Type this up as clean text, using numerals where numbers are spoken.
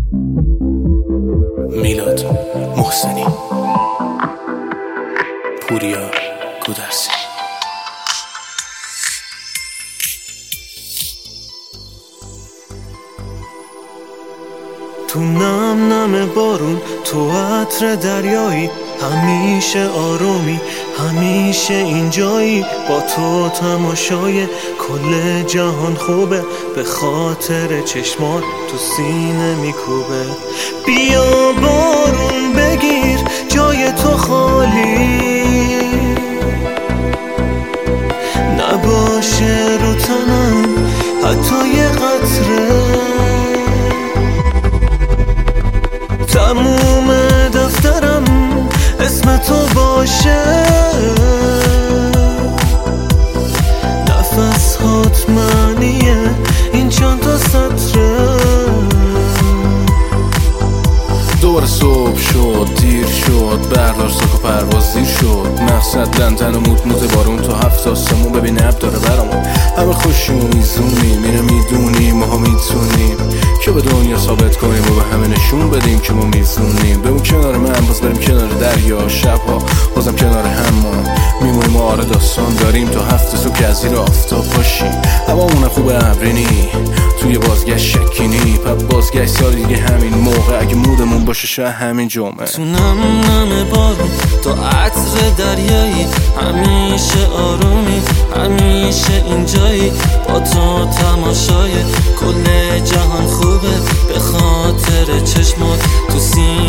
میلاد محسنی، پوریا گودرسی. تو نم نم بارون، تو عطر دریایی، همیشه آرومی، همیشه اینجایی. با تو تماشای کل جهان خوبه، به خاطر چشمات تو سینه میکوبه. بیا بارون بگیر جای تو خالی، نباشه رو تنم حتی یه قطره. تموم دفترم اسم تو باشه، نفس هات معنیه این چند تا سطره. دوباره صبح شد، دیر شد، بردار ساک و پرواز دیر شد. مقصد لندن و موت بارون تا 7 آسمون. ببین اب داره برامون، همه خوشیم و میزونیم، اینو میدونیم، ماها میتونیم که به دنیا ثابت کنیم و به همه نشون بدیم که ما میزونیم. بمون کنار من، باز بریم کنار دریا، شبها بازم کنار همون میمونیم. آره داستان داریم تا 7 صبح که از زیر آفتاب باشیم. هوامون خوبه، ابرینی توی بازگشت شکینی. پس بازگشت سال دیگه همین موقع، اگه مودمون باشه شاید همین جمعه. تو نم نم بارون، تو عطر دریایی، همیشه آرومی، همیشه اینجایی. با تو تماشای کل جهان خوبه، به خاطر چشمات تو سینه